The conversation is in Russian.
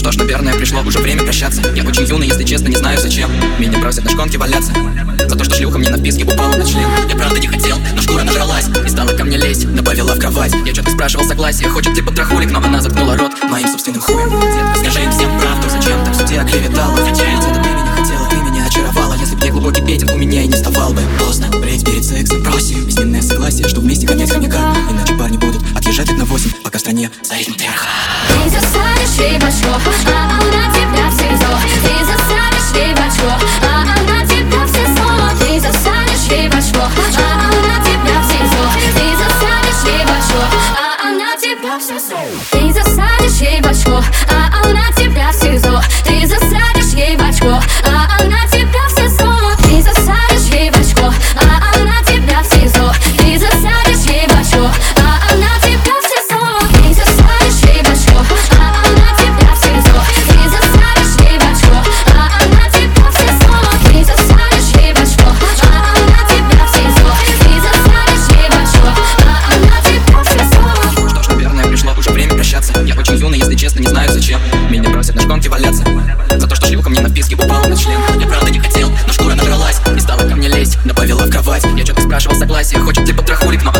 что ж, наверное, пришло уже время прощаться. Я очень юный, если честно, не знаю зачем. Меня просят на шконке валяться за то, что шлюха мне на вписке упала на член. Я правда не хотел, но шкура нажралась и стала ко мне лезть, добавила в кровать. Я что-то спрашивал согласие, хочет ли потрохулик, но она заткнула рот моим собственным хуем. Детка, скажи им всем правду, зачем ты в суде оклеветала? Ведь это ты меня хотела, ты меня очаровала. Если б не глубокий петинг, у меня и не вставал бы. Поздно, брейк перед сексом, просим письменное согласие, что вместе конец хомяка. Иначе парни будут отъезжать на 8, пока в стране царит матриархат. Ты засадишь ей в очко, а она тебя в СИЗО. Ты засадишь ей в очко, а она тебя в СИЗО. Ты засадишь ей в очко, а она тебя в СИЗО. Ты засадишь ей в очко, а она тебя в СИЗО. Ты засадишь ей в очко, а она тебя в СИЗО. Ты засадишь ей в очко, а она тебя в СИЗО. Ты засадишь ей в очко, а она тебя в СИЗО. Ты засадишь ей в очко, а она тебя в СИЗО. Ты засадишь ей в очко, а она тебя в СИЗО. Ты засадишь ей в очко, а она тебя в СИЗО. Ты засадишь ей в очко, а она тебя в СИЗО. Ты засадишь ей в очко, а она тебя в СИЗО. Что ж, наверное, пришло уже время прощаться. Я очень юный, если честно, не знаю зачем. Меня просят на шконке валяться за то, что шлюха мне на вписке упала на член. Я правда не хотел, но шкура нажралась и стала ко мне лезть, добавила в кровать. Я что-то спрашивал согласие, хочет ли потрохулик, но